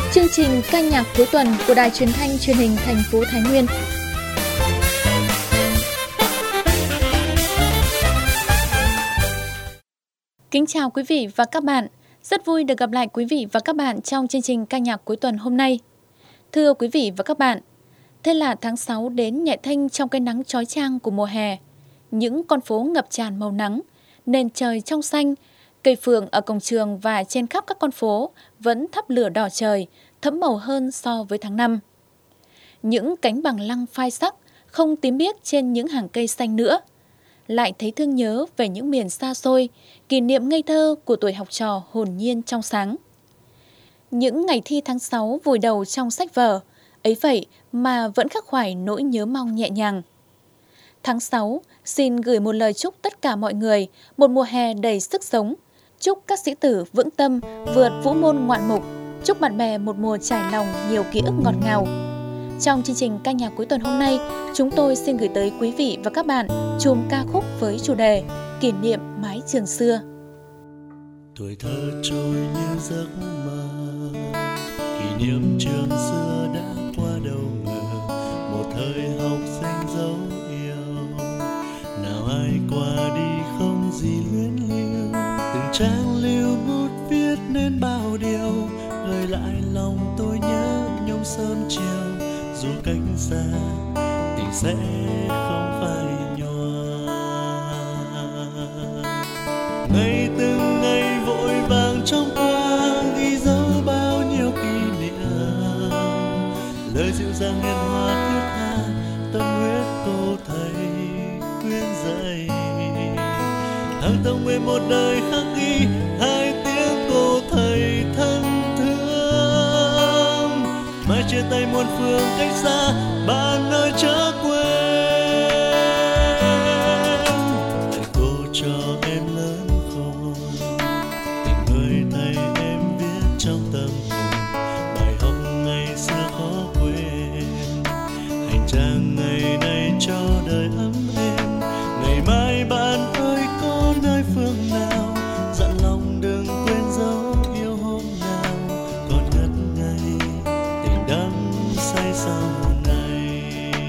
Chương trình ca nhạc cuối tuần của Đài Truyền thanh Truyền hình thành phố Thái Nguyên. Kính chào quý vị và các bạn. Rất vui được gặp lại quý vị và các bạn trong chương trình ca nhạc cuối tuần hôm nay. Thưa quý vị và các bạn, thế là tháng 6 đến nhẹ thênh trong cái nắng chói chang của mùa hè. Những con phố ngập tràn màu nắng, nền trời trong xanh, cây phượng ở cổng trường và trên khắp các con phố vẫn thắp lửa đỏ trời, thẫm màu hơn so với tháng 5. Những cánh bằng lăng phai sắc, không tím biếc trên những hàng cây xanh nữa. Lại thấy thương nhớ về những miền xa xôi, kỷ niệm ngây thơ của tuổi học trò hồn nhiên trong sáng. Những ngày thi tháng 6 vùi đầu trong sách vở, ấy vậy mà vẫn khắc khoải nỗi nhớ mong nhẹ nhàng. Tháng 6 xin gửi một lời chúc tất cả mọi người một mùa hè đầy sức sống. Chúc các sĩ tử vững tâm vượt vũ môn ngoạn mục. Chúc bạn bè một mùa trải lòng nhiều ký ức ngọt ngào. Trong chương trình ca nhạc cuối tuần hôm nay, chúng tôi xin gửi tới quý vị và các bạn chùm ca khúc với chủ đề Kỷ niệm mái trường xưa. Tuổi thơ trôi như giấc mơ, kỷ niệm trường xưa đã qua đâu ngờ, một thời học sinh dấu yêu. Nào ai qua đi không gì luyến lưu, từng trang lưu bút viết nên bao điều, gợi lại lòng tôi nhớ nhung sớm chiều. Dù cách xa tình sẽ không phai nhòa. Ngày từng ngày vội vàng trong qua, ghi dấu bao nhiêu kỷ niệm. Lời dịu dàng hiền hòa thiết tha, tâm huyết cô thầy khuyên dạy. Hàng thông nguyện một đời khắc ghi, hai tiếng cô thầy thân thương. Mai chia tay muôn phương cách xa, bạn ơi chớ quên. Thầy cô cho em lớn khôn, tình người thầy em viết trong tâm hồn. Bài học ngày xưa khó quên, hành trang ngày nay cho đời ấm êm. Ngày mai bạn ơi có nơi phương nào, dặn lòng đừng quên dấu yêu hôm nào. Còn ngất ngây tình đắm say sau này.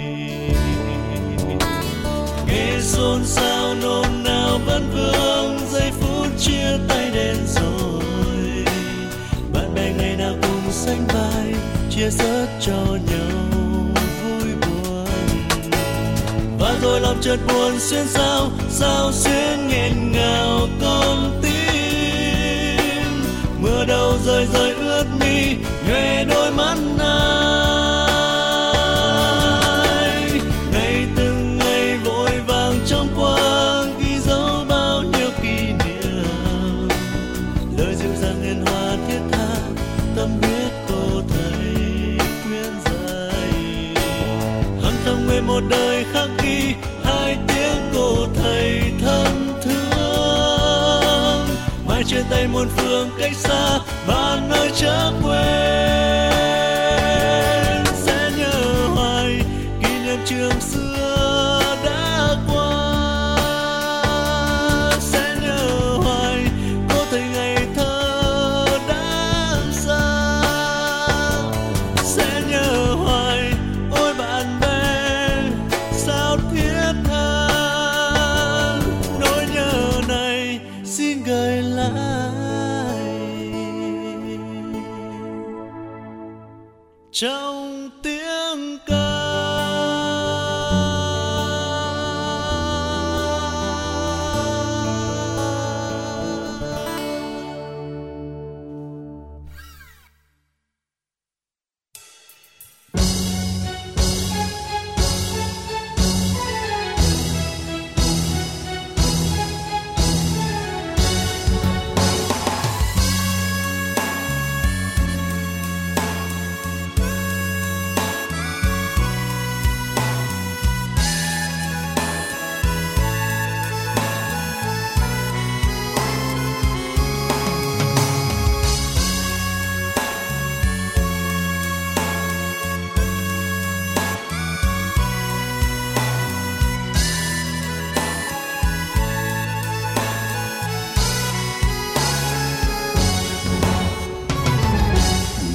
Nghe xôn xao nôn nao vẫn vương, giây phút chia tay đến rồi. Bạn bè ngày nào cùng sánh vai, chia sớt cho nhau vui buồn. Và rồi lòng chợt buồn xuyên sao xuyên nghẹn ngào con tim. Mưa đâu rơi rơi ướt mi, nhòe đôi mắt ai. Ngày từng ngày vội vàng trong qua, ghi dấu bao nhiêu kỷ niệm. Lời dịu dàng hiền hòa thiết tha, tâm huyết cô thầy khuyên dạy. Hằng thầm nguyện một đời khắc ghi, hai tiếng cô thầy thân thương. Mai chia tay muôn phương cách xa, bạn ơi chớ quên. Sẽ nhớ hoài kỷ niệm trường xưa đã qua. Sẽ nhớ hoài cô thầy ngày thơ đã xa. Sẽ nhớ hoài ôi bạn bè sao thiết tha. Nỗi nhớ này xin gửi lại trong tiếng ca.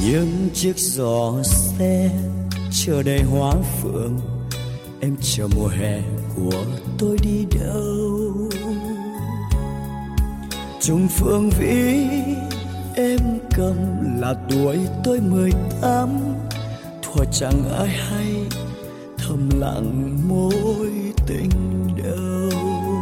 những chiếc giỏ xe chờ đầy hoa phượng, em chờ mùa hè của tôi đi đâu. Trùng phượng vĩ em cầm là tuổi tôi 18, thuở chẳng ai hay thầm lặng mối tình đầu.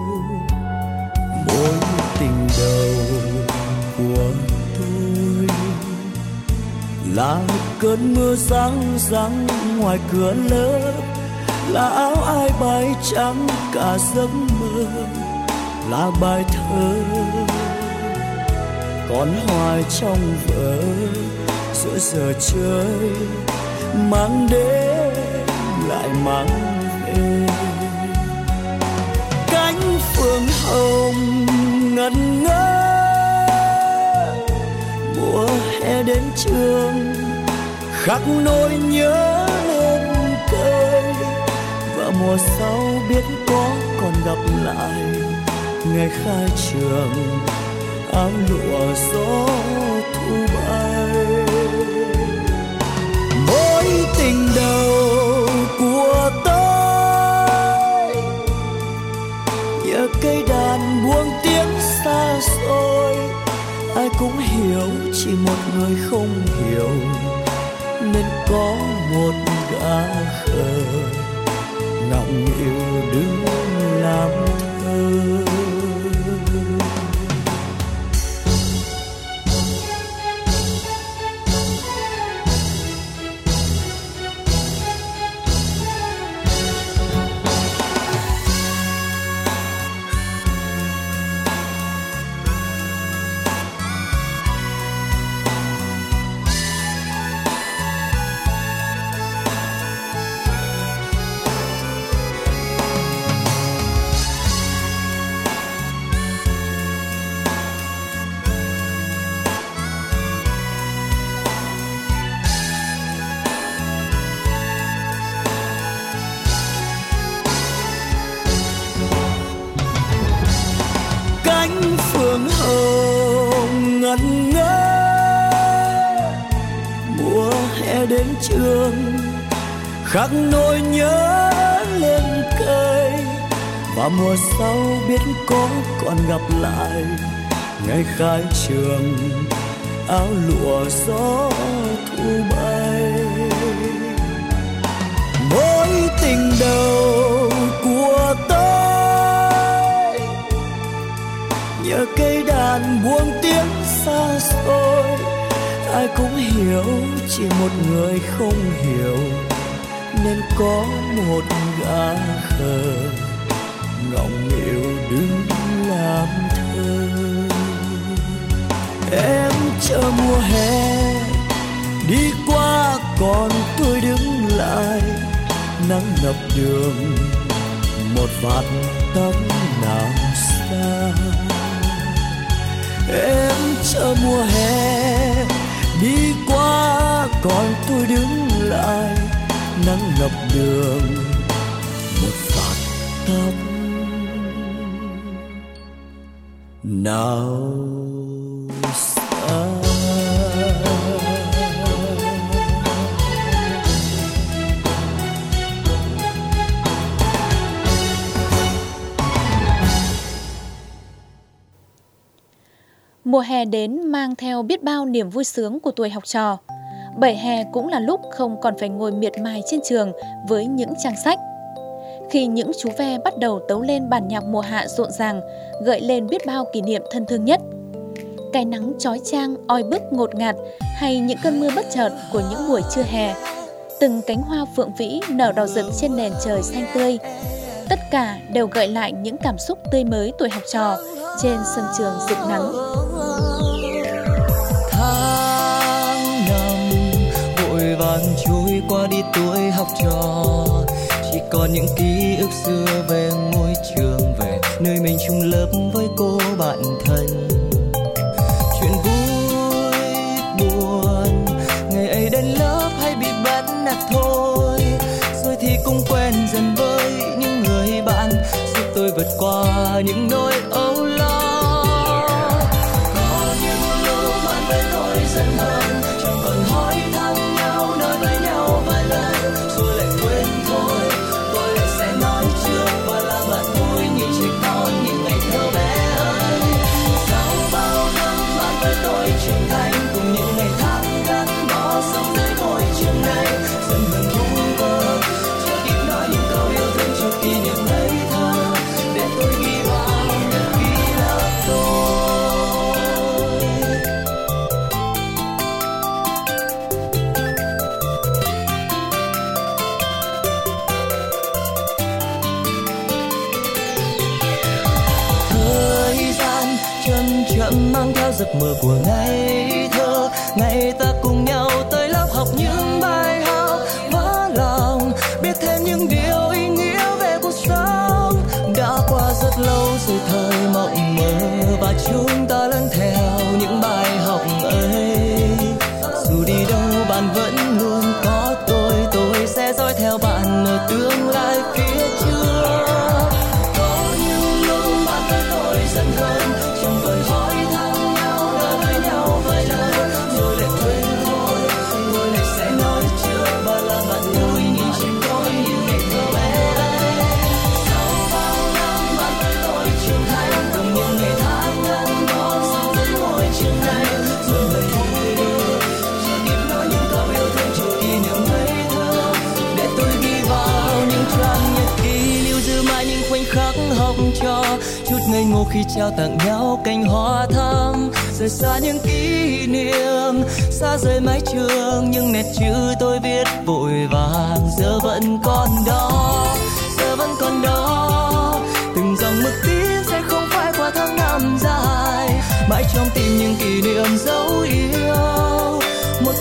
Mối tình đầu của tôi là cơn mưa răng răng ngoài cửa lớp, là áo ai bay trắng cả giấc mơ, là bài thơ còn hoài trong vở giữa giờ chơi, mang đến lại mang về. Cánh phượng hồng ngẩn ngơ mùa hè đến trường, khắc nỗi nhớ lên cây, và mùa sau biết có còn gặp lại ngày khai trường, áo lụa gió thu bay. Mối tình đầu của tôi nhờ cây đàn buông tiếng xa xôi, ai cũng hiểu chỉ một người không hiểu, nên có một gã khờ ngọng nghịu đứng làm thơ. Phượng hồng ngẩn ngơ mùa hè đến trường, khắc nỗi nhớ lên cây, và mùa sau biết có còn gặp lại ngày khai trường, áo lụa gió thu bay. Mối tình đầu của tôi nhờ cây đàn buông tiếng xa xôi, ai cũng hiểu chỉ một người không hiểu, nên có một gã khờ ngọng nghịu đứng làm thơ. Em chờ mùa hè đi qua còn tôi đứng lại, nắng ngập đường một vạt tóc nào xa. Em chờ mùa hè đi qua còn tôi đứng lại, nắng ngập đường một vạt tóc nào xa. Mùa hè đến mang theo biết bao niềm vui sướng của tuổi học trò. Bởi hè cũng là lúc không còn phải ngồi miệt mài trên trường với những trang sách. Khi những chú ve bắt đầu tấu lên bản nhạc mùa hạ rộn ràng, gợi lên biết bao kỷ niệm thân thương nhất. Cái nắng chói chang, oi bức ngột ngạt, hay những cơn mưa bất chợt của những buổi trưa hè. Từng cánh hoa phượng vĩ nở đỏ rực trên nền trời xanh tươi. Tất cả đều gợi lại những cảm xúc tươi mới tuổi học trò trên sân trường rực nắng. Tháng năm vội vàng trôi qua đi tuổi học trò, chỉ còn những ký ức xưa về ngôi trường, về nơi mình chung lớp với cô bạn thân. Chuyện vui buồn ngày ấy đến lớp hay bị bắt nạt thôi, rồi thì cũng quen dần với những người bạn giúp tôi vượt qua những nỗi âu lo. Có những lúc bạn với tôi tôi dần hơn, chẳng còn hỏi thăm nhau, nói với nhau vài lần rồi lại quên thôi. Tôi lại sẽ nói trước và là bạn vui như trẻ con những ngày thơ bé hơn. Sau bao năm bạn với tôi trưởng thành, cùng những ngày tháng gắn bó sống dưới ngôi trường này, dần dần vu vơ chưa kịp nói những câu yêu thương cho kỷ niệm ngây thơ, để tôi ghi vào nhật ký lớp tôi. Thời gian chậm chậm mang theo giấc mơ của ngày thơ, ngày ta cùng nhau tới lớp học những bài học vỡ lòng, biết thêm những điều ý nghĩa về cuộc sống. Đã qua rất lâu rồi thời mộng mơ và chúng ta lớn theo những bài học ấy. Dù đi đâu bạn vẫn luôn có tôi sẽ dõi theo bạn ở tương lai phía trước. Có những lúc bạn với tôi dần hơn, chẳng còn hỏi thăm nhau, nói với nhau vài lời rồi lại quên thôi. Tôi lại sẽ nói trước và là bạn vui như trẻ con như ngày thơ bé ấy. Sau bao năm bạn với tôi trưởng thành, cùng những ngày tháng gắn bó sống dưới ngôi trường này, rồi lại vui đưa chưa kịp nói những câu yêu thương cho kỷ niệm ngây thơ, để tôi ghi vào những trang nhật ký lưu giữ mãi những khoảnh khắc học trò, chút ngây ngô khi trao tặng nhau cành hoa thắm. Rời xa những kỷ niệm, xa rời mái trường, những nét chữ tôi viết vội vàng giờ vẫn còn đó, giờ vẫn còn đó. Từng dòng mực tím sẽ không phai qua tháng năm dài, mãi trong tim những kỷ niệm dấu yêu một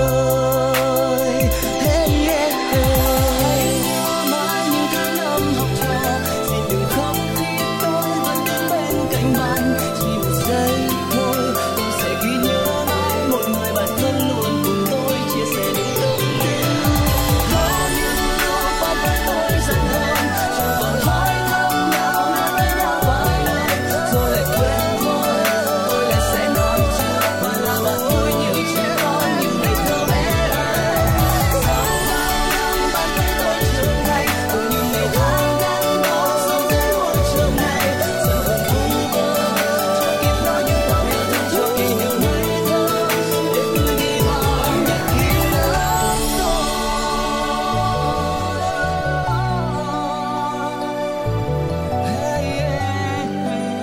thời. Hey, yeah, hey. Mãi những tháng năm học trò, xin đừng khóc khi tôi vẫn đứng bên cạnh bạn. Chỉ một giây thôi, tôi sẽ ghi nhớ mãi một người bạn thân luôn cùng tôi chia sẻ những câu yêu. Có những lúc bạn với tôi dần hơn, chẳng còn hỏi thăm nhau, nói với nhau vài lời rồi lại quên thôi. Tôi lại sẽ nói trước và là bạn vui như trẻ con như ngày thơ bé ấy. Sau bao năm bạn với tôi trưởng thành, cùng những ngày tháng gắn bó sống dưới ngôi trường này, giờ vẫn vu vơ chưa kịp nói những câu yêu thương cho kỷ niệm ngây thơ, để tôi ghi vào nhật ký lớp tôi. Hey, yeah.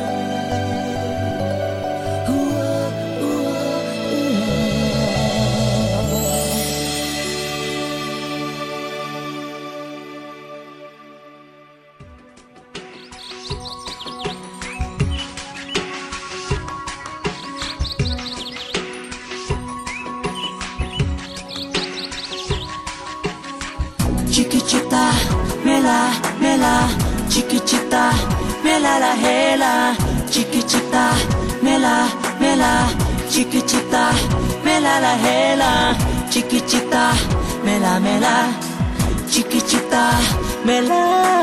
Chiquitita, mela, mela, chiquitita, mela la hela, chiquitita, mela, mela, chiquitita, mela la hela, chiquitita, mela, mela, chiquitita, mela.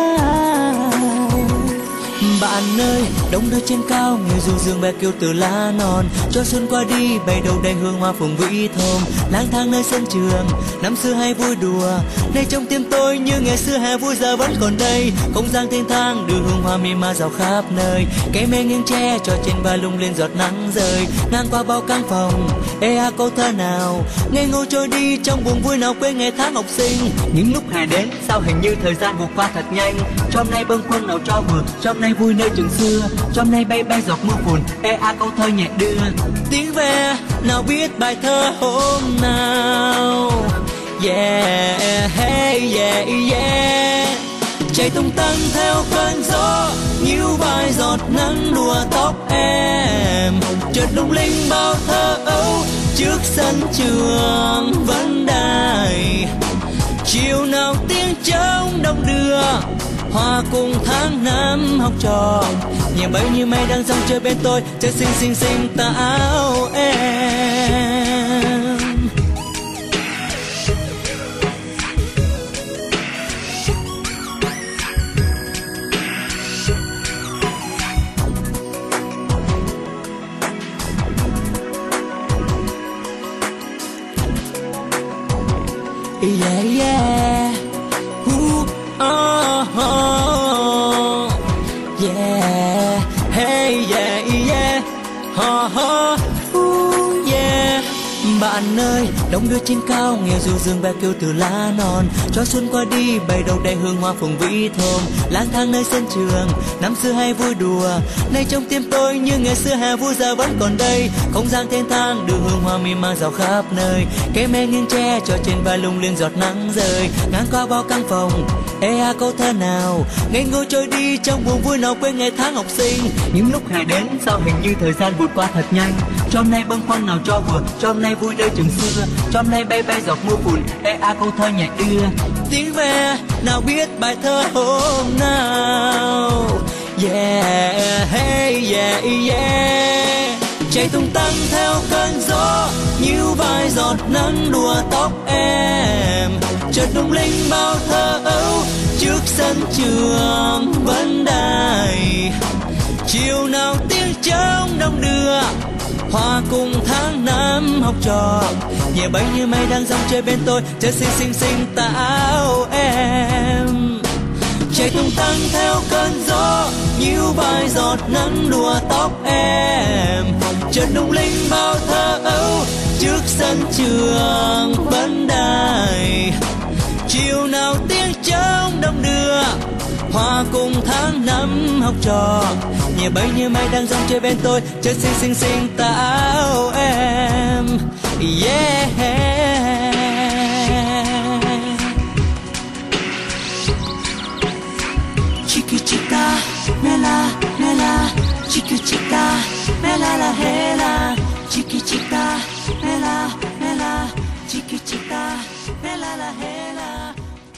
Bạn ơi, đông nơi trên cao, người du dương bé kêu từ lá non, cho xuân qua đi bay đầu đầy hương hoa phường vĩ thơm. Lang thang nơi sân trường, năm xưa hay vui đùa, nay trong tim tôi như ngày xưa hè vui giờ vẫn còn đây. Không gian thênh thang đưa hương hoa mê ma rào khắp nơi, cây me nghiêng tre cho trên vai lung lên giọt nắng rơi. Ngang qua bao căn phòng, ê a câu thơ nào ngây ngô trôi đi trong buồn vui nào quên ngày tháng học sinh. Những lúc hè đến sao hình như thời gian vụt qua thật nhanh, trong nay bâng khuâng nào cho vừa, trong nay vui nơi trường xưa, trong nay bay bay giọt mưa phùn, ê a câu thơ nhẹ đưa tiếng ve nào biết bài thơ hôm nào. Yeah, hey, yeah, yeah. Chạy tung tăng theo cơn gió, níu vai giọt nắng lùa tóc em, chợt lung linh bao thơ ấu trước sân trường vẫn đài. Chiều nào tiếng trống đông đưa, hoa cùng tháng năm học trò, nhẹ bay như mây đang dòng chơi bên tôi, chơi xinh xinh xinh tà áo em. Yeah, yeah. Ooh, oh, oh. Yeah. Hey, yeah, yeah. Oh, oh. Ooh, yeah. Bạn ơi, đông đưa trên cao, nghe ru dương ve kêu từ lá non. Cho xuân qua đi, bày đầu đầy hương hoa phường vĩ thơm. Lang thang nơi sân trường, năm xưa hay vui đùa. Nay trong tim tôi như ngày xưa hè vui giờ vẫn còn đây. Không gian thênh thang, đường hương hoa mì mang rào khắp nơi. Cây me nghiêng tre, cho trên vai lung linh giọt nắng rơi. Ngang qua bao căn phòng, ê à câu thơ nào ngây ngô trôi đi trong buồn vui nào quên ngày tháng học sinh. Những lúc hè đến sao hình như thời gian vụt qua thật nhanh. Cho hôm nay bâng khuâng nào cho vừa, cho hôm nay vui nơi trường xưa, cho hôm nay bay bay giọt mưa phùn, ê à câu thơ nhẹ đưa. Tiếng ve nào biết bài thơ hôm nào. Yeah, hey, yeah, yeah. Chạy tung tăng theo cơn gió, như vài giọt nắng đùa tóc em. Chợt lung linh bao thơ ấu trước sân trường vẫn đài. Chiều nào tiếng trống đông đưa, hòa cùng tháng năm học trò. Nhẹ bay như mây đang dòng chơi bên tôi, chơi xinh xinh xinh táo em. Chạy tung tăng theo cơn gió, như vài giọt nắng đùa tóc em. Chợt lung linh bao thơ ấu trước sân trường vẫn đài. Chiều nào tiếng trống đông đưa, hòa cùng tháng năm học trò. Nhẹ bay như mây đang dòng chơi bên tôi, chơi xinh xinh xinh táo em. Yeah. Chiquita, mela, mela, chiquita, mela la hela. Chiquita, mela, mela, chiquita, mela la hela.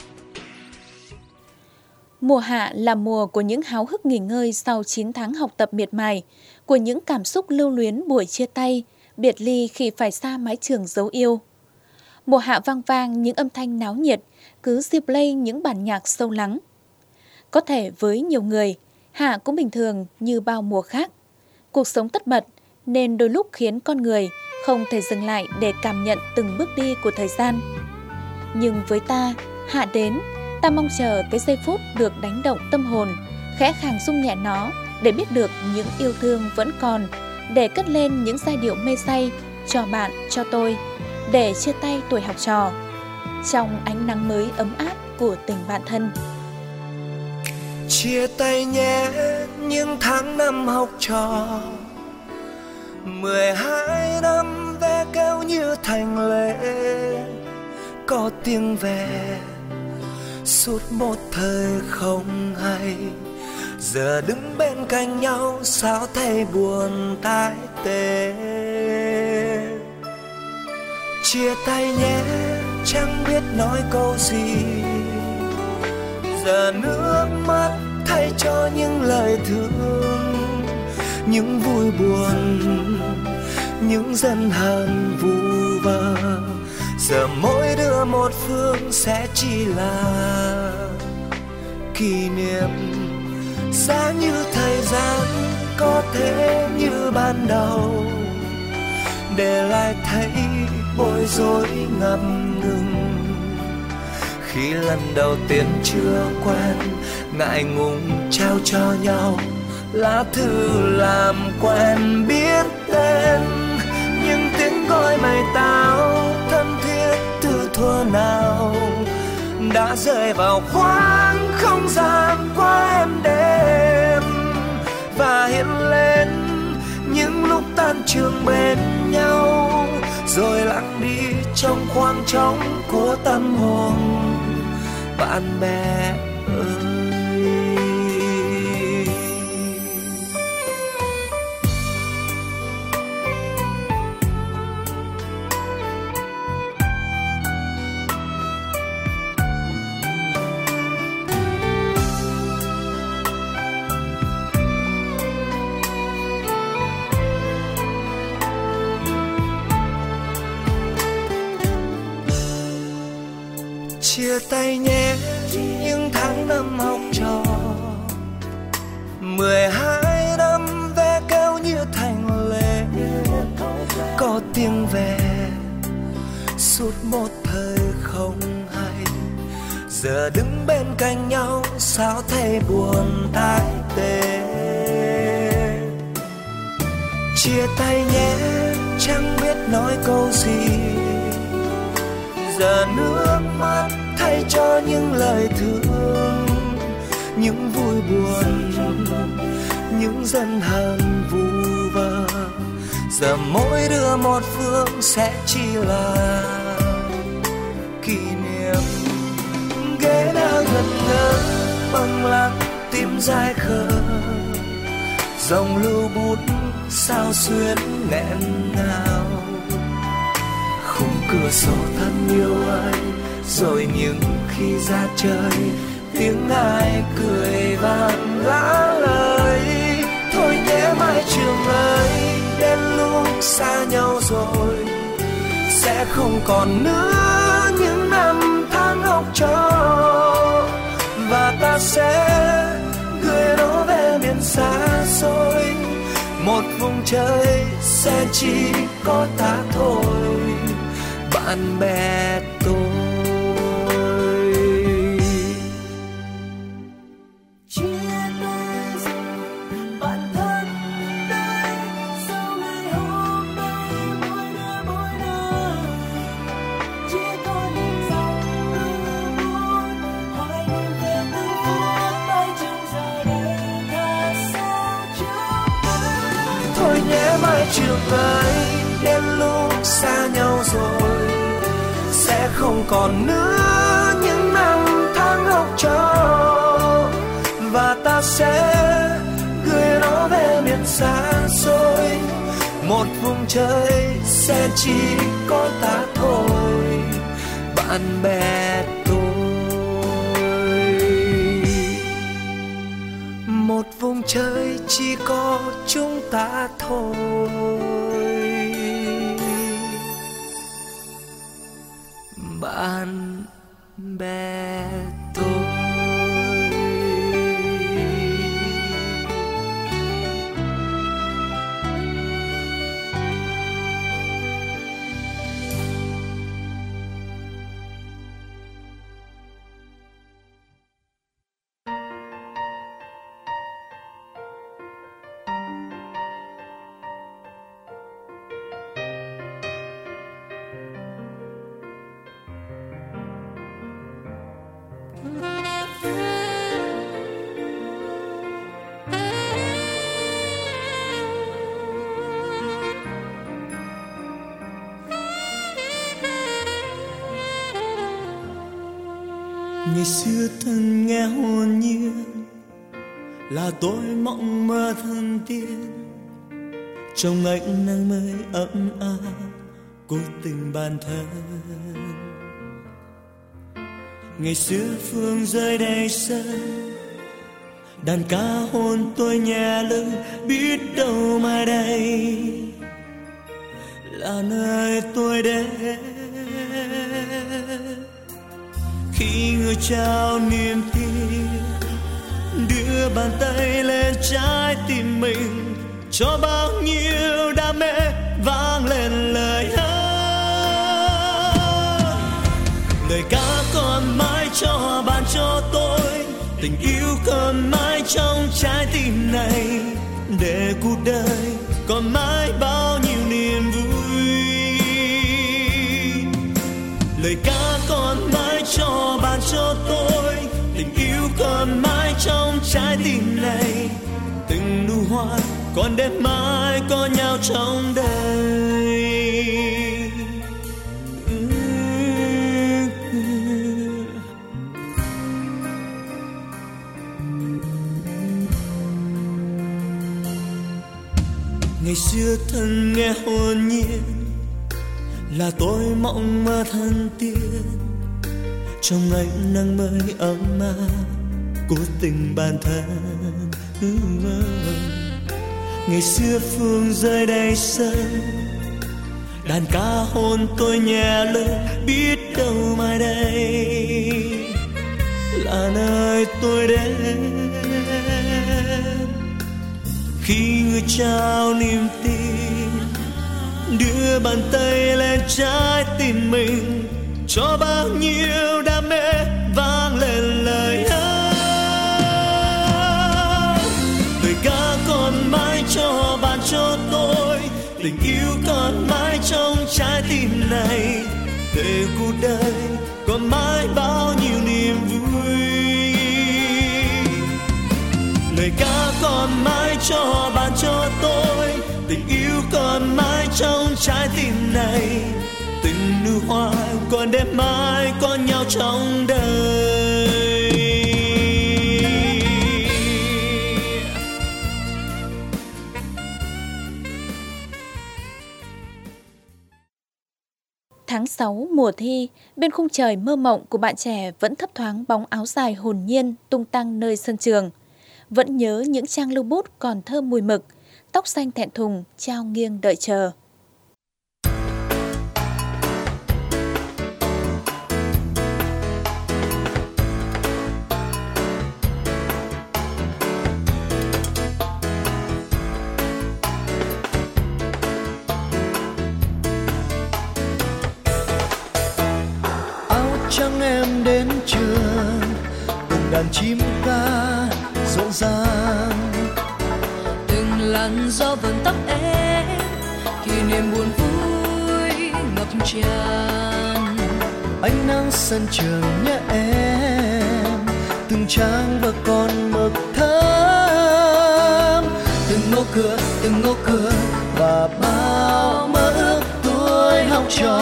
Mùa hạ là mùa của những háo hức nghỉ ngơi sau 9 tháng học tập miệt mài, của những cảm xúc lưu luyến buổi chia tay, biệt ly khi phải xa mái trường dấu yêu. Mùa hạ vang vang những âm thanh náo nhiệt, cứ replay những bản nhạc sâu lắng. Có thể với nhiều người, hạ cũng bình thường như bao mùa khác. Cuộc sống tất bật nên đôi lúc khiến con người không thể dừng lại để cảm nhận từng bước đi của thời gian. Nhưng với ta, hạ đến, ta mong chờ cái giây phút được đánh động tâm hồn, khẽ khàng rung nhẹ nó để biết được những yêu thương vẫn còn, để cất lên những giai điệu mê say cho bạn, cho tôi, để chia tay tuổi học trò trong ánh nắng mới ấm áp của tình bạn thân. Chia tay nhé những tháng năm học trò, 12 năm ve kêu như thành lệ, có tiếng ve suốt một thời không hay. Giờ đứng bên cạnh nhau sao thấy buồn tái tê. Chia tay nhé chẳng biết nói câu gì, giờ nước mắt thay cho những lời thương, những vui buồn, những giận hờn vu vơ. Giờ mỗi đứa một phương sẽ chỉ là kỷ niệm. Giá như thời gian có thể như ban đầu, để lại thấy bối rối ngập ngừng. Khi lần đầu tiên chưa quen, ngại ngùng trao cho nhau lá thư làm quen biết tên. Nhưng tiếng gọi mày tao thân thiết từ thuở nào đã rơi vào khoảng không gian qua êm đêm, và hiện lên những lúc tan trường bên nhau, rồi lặng đi trong khoảng trống của tâm hồn. Bạn bè ơi, chia tay nhé những tháng năm học trò, 12 năm ve kêu như thành lệ, có tiếng ve suốt một thời không giờ đứng bên cạnh nhau sao thấy buồn tái tê. Chia tay nhé chẳng biết nói câu gì, giờ nước mắt thay cho những lời thương, những vui buồn, những giận hờn vu vơ. Giờ mỗi đứa một phương sẽ chỉ là kỷ niệm. Ghế đã ngẩn ngơ bằng lặng tim dại khờ, dòng lưu bút sao xuyến nghẹn ngào. Khung cửa sổ thân yêu ơi, rồi những khi ra chơi tiếng ai cười vang ngã lời. Thôi nhé mai trường ơi, đến lúc xa nhau rồi sẽ không còn nữa những năm tháng học trò, và ta sẽ gửi nó về miền xa xôi. Một vùng trời sẽ chỉ có ta thôi, bạn bè tôi. Trường ơi, đến lúc xa nhau rồi sẽ không còn nữa những năm tháng học trò, và ta sẽ gửi nó về miền xa xôi. Một vùng trời sẽ chỉ có ta thôi, bạn bè tôi. Một vùng trời chỉ có chúng ta thôi, bạn bè tôi. Ngày xưa thân nghe hồn nhiên là tôi mộng mơ thân tiên, trong ánh nắng mới ấm áp cố tình bản thân. Ngày xưa phương rơi đầy sân, đàn ca hôn tôi nhẹ lưng, biết đâu mai đây là nơi tôi đến. Khi người trao niềm tin, đưa bàn tay lên trái tim mình, cho bao nhiêu đam mê vang lên lời hát. Lời ca còn mãi cho bạn cho tôi, tình yêu còn mãi trong trái tim này, để cuộc đời còn mãi bao nhiêu niềm vui. Lời ca còn mãi cho bạn cho tôi, tình yêu còn mãi trong trái tim này, từng nụ hoa còn đẹp mãi có nhau trong đời. Ngày xưa thân nghe hồn nhiên là tôi mộng mơ thân tiên, trong ánh nắng mới ấm áp cố tình bản thân. Ngày xưa phương rơi đầy sân, đàn ca hôn tôi nhẹ lưng, biết đâu mai đây là nơi tôi đến. Khi người trao niềm tin, đưa bàn tay lên trái tim mình, cho bao nhiêu đam mê vang để cuộc đời còn mãi bao nhiêu niềm vui. Lời ca còn mãi cho bạn cho tôi, tình yêu còn mãi trong trái tim này, từng nụ hoa còn đẹp mãi có nhau trong đời. Tháng 6 mùa thi, bên khung trời mơ mộng của bạn trẻ vẫn thấp thoáng bóng áo dài hồn nhiên tung tăng nơi sân trường. Vẫn nhớ những trang lưu bút còn thơm mùi mực, tóc xanh thẹn thùng trao nghiêng đợi chờ. Trăng em đến trường, từng đàn chim ca rộn ràng, từng làn gió vần tóc em, kỷ niệm buồn vui ngập tràn. ánh nắng sân trường nhé em, từng trang và con mực thơm, từng ngõ cửa và bao mơ ước tuổi học trò.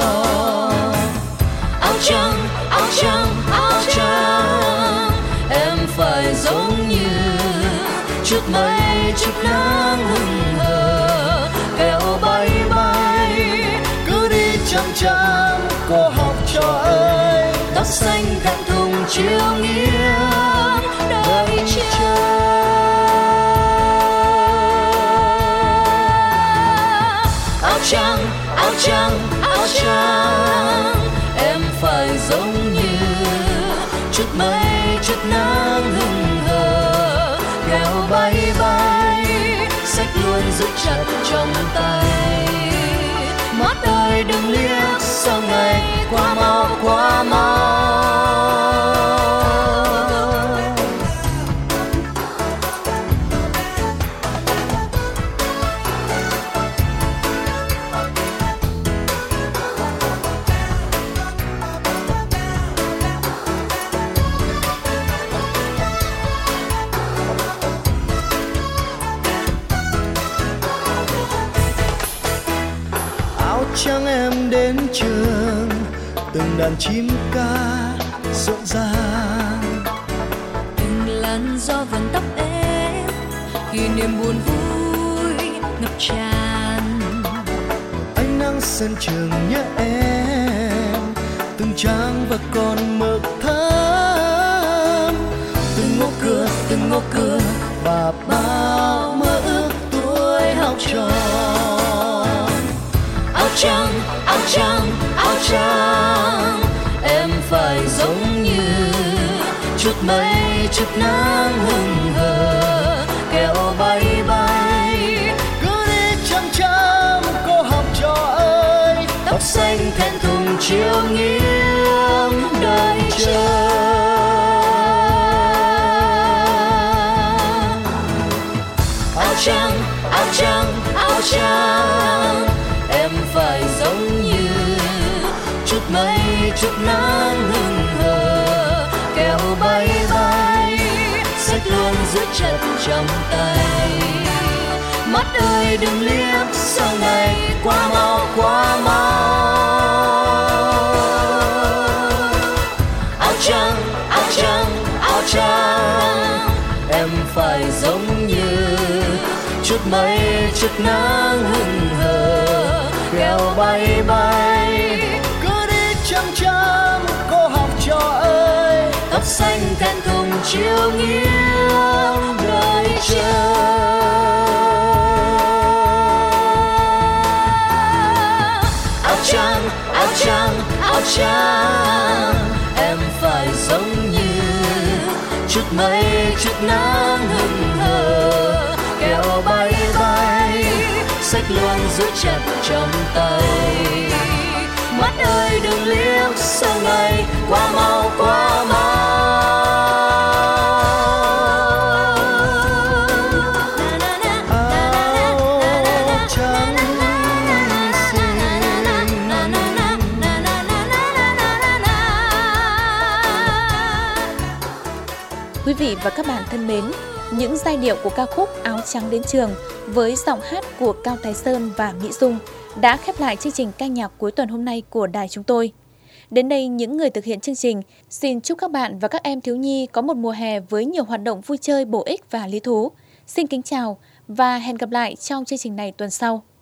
Áo trắng, em phải giống như chút mây chút nắng hừng hờ, kẹo bay bay Cứ đi chăm chăm cô học trò ơi, tóc xanh thẹn thùng chiều nghiêng đợi chờ. Áo trắng, em phải giống như chút mây chút nắng hừng hờ, kẹo bay bay sách luôn giữ chặt trong tay. Mắt ơi đừng liếc sau ngày qua mau qua mau. Trăng em đến trường, từng đàn chim ca rộn ràng, từng làn gió vần tóc em, kỷ niệm buồn vui ngập tràn. ánh nắng sân trường nhớ em, từng trang và con mực thơm, từng ngõ cửa và bao mơ ước tuổi học trò. Áo trắng, em phải giống như chút mây chút nắng hừng hờ, kẹo bay bay Cứ đi chăm chăm cô học trò ơi, tóc xanh thẹn thùng chiều nghiêng đợi chờ. Áo trắng, em phải giống như chút mây chút nắng hừng hờ, kẹo bay bay sách luôn giữ chặt trong tay. Mắt ơi đừng liếc sau ngày qua mau qua mau. Áo trắng, em phải giống như chút mây chút nắng hừng hờ, kẹo bay bay cứ đi chăm chăm cô học trò ơi, tóc xanh thẹn thùng chiều nghiêng đợi chờ. Áo trắng, em phải giống như chút mây chút nắng hừng hờ, kẹo bay bay sách luôn giữ chặt trong tay. Mắt ơi đừng liếc sau ngày qua mau qua mau. Áo trắng xinh Quý vị và các bạn thân mến, những giai điệu của ca khúc Áo Trắng Đến Trường với giọng hát của Cao Thái Sơn và Mỹ Dung đã khép lại chương trình ca nhạc cuối tuần hôm nay của đài chúng tôi. Đến đây, những người thực hiện chương trình xin chúc các bạn và các em thiếu nhi có một mùa hè với nhiều hoạt động vui chơi bổ ích và lý thú. Xin kính chào và hẹn gặp lại trong chương trình này tuần sau.